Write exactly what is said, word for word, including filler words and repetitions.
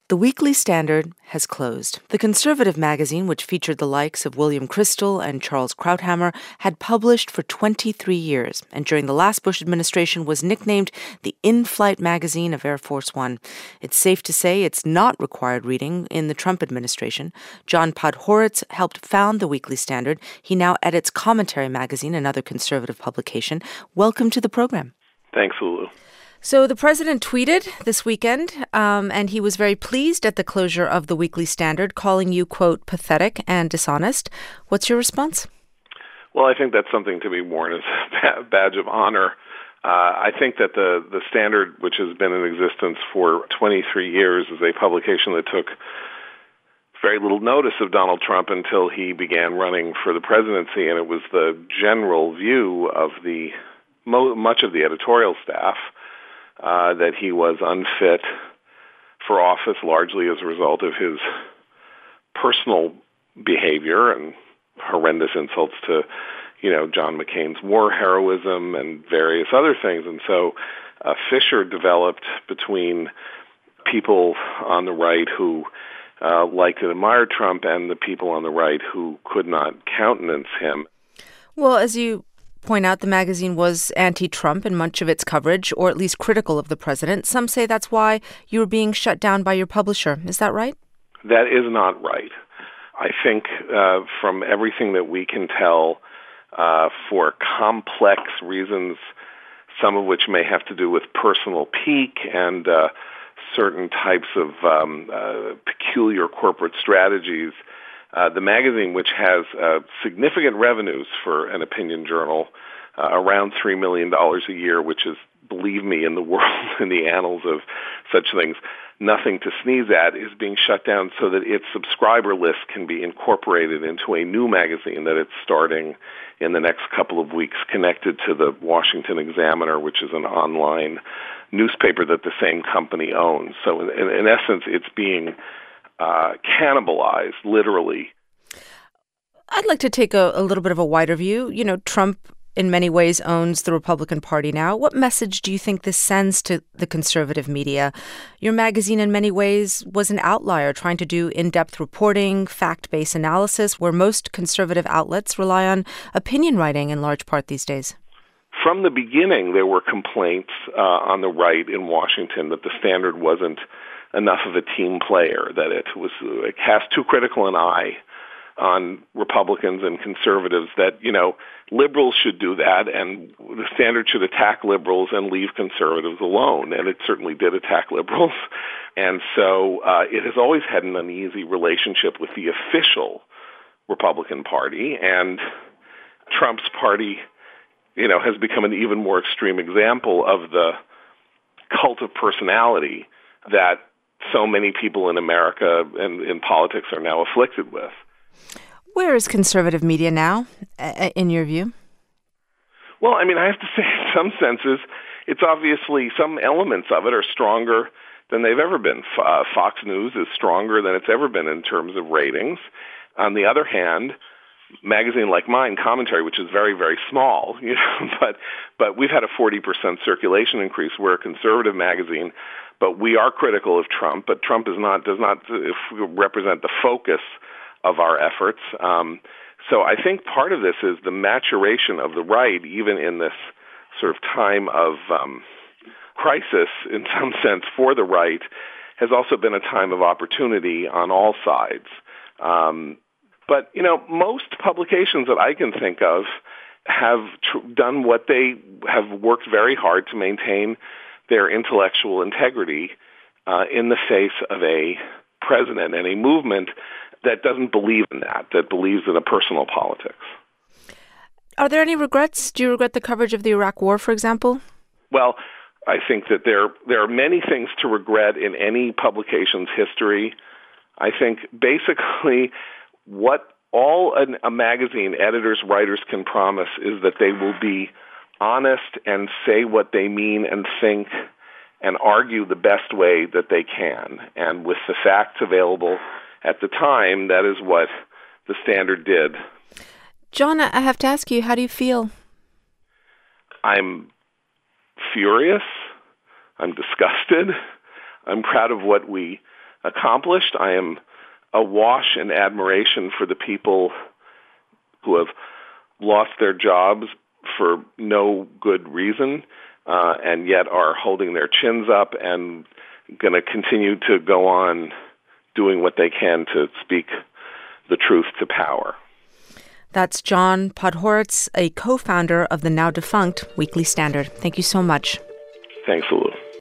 The Weekly Standard has closed. The conservative magazine, which featured the likes of William Crystal and Charles Krauthammer, had published for twenty-three years, and during the last Bush administration was nicknamed the in-flight magazine of Air Force One. It's safe to say it's not required reading in the Trump administration. John Podhoretz helped found the Weekly Standard. He now edits Commentary Magazine, another conservative publication. Welcome to the program. Thanks, Lulu. So the president tweeted this weekend, um, and he was very pleased at the closure of the Weekly Standard, calling you, quote, pathetic and dishonest. What's your response? Well, I think that's something to be worn as a badge of honor. Uh, I think that the, the Standard, which has been in existence for twenty-three years, is a publication that took very little notice of Donald Trump until he began running for the presidency, and it was the general view of the mo- much of the editorial staff Uh, that he was unfit for office largely as a result of his personal behavior and horrendous insults to, you know, John McCain's war heroism and various other things. And so a uh, fissure developed between people on the right who uh, liked and admired Trump and the people on the right who could not countenance him. Well, as you point out, the magazine was anti-Trump in much of its coverage, or at least critical of the president. Some say that's why you were being shut down by your publisher. Is that right? That is not right. I think uh, from everything that we can tell, uh, for complex reasons, some of which may have to do with personal pique and uh, certain types of um, uh, peculiar corporate strategies, Uh, the magazine, which has uh, significant revenues for an opinion journal, uh, around three million dollars a year, which is, believe me, in the world, in the annals of such things, nothing to sneeze at, is being shut down so that its subscriber list can be incorporated into a new magazine that it's starting in the next couple of weeks, connected to the Washington Examiner, which is an online newspaper that the same company owns. So in, in, in essence, it's being Uh, cannibalized, literally. I'd like to take a, a little bit of a wider view. You know, Trump in many ways owns the Republican Party now. What message do you think this sends to the conservative media? Your magazine in many ways was an outlier, trying to do in-depth reporting, fact-based analysis, where most conservative outlets rely on opinion writing in large part these days. From the beginning, there were complaints uh, on the right in Washington that the Standard wasn't enough of a team player, that it was it cast too critical an eye on Republicans and conservatives, that, you know, liberals should do that, and the Standard should attack liberals and leave conservatives alone. And it certainly did attack liberals. And so uh, it has always had an uneasy relationship with the official Republican Party, and Trump's party, you know, has become an even more extreme example of the cult of personality that so many people in America and in politics are now afflicted with. Where is conservative media now, in your view? Well, I mean, I have to say, in some senses, it's obviously some elements of it are stronger than they've ever been. Uh, Fox News is stronger than it's ever been in terms of ratings. On the other hand, magazine like mine, Commentary, which is very, very small, you know, but but we've had a forty percent circulation increase. We're a conservative magazine, but we are critical of Trump. But Trump is not does not represent the focus of our efforts. Um, so I think part of this is the maturation of the right, even in this sort of time of um, crisis, in some sense, for the right, has also been a time of opportunity on all sides. Um, But, you know, most publications that I can think of have tr- done what they have worked very hard to maintain their intellectual integrity uh, in the face of a president and a movement that doesn't believe in that, that believes in a personal politics. Are there any regrets? Do you regret the coverage of the Iraq War, for example? Well, I think that there there are many things to regret in any publication's history. I think basically what all an, a magazine, editors, writers can promise is that they will be honest and say what they mean and think and argue the best way that they can. And with the facts available at the time, that is what the Standard did. John, I have to ask you, how do you feel? I'm furious. I'm disgusted. I'm proud of what we accomplished. I am awash in admiration for the people who have lost their jobs for no good reason, uh, and yet are holding their chins up and going to continue to go on doing what they can to speak the truth to power. That's John Podhoretz, a co-founder of the now defunct Weekly Standard. Thank you so much. Thanks, Lulu.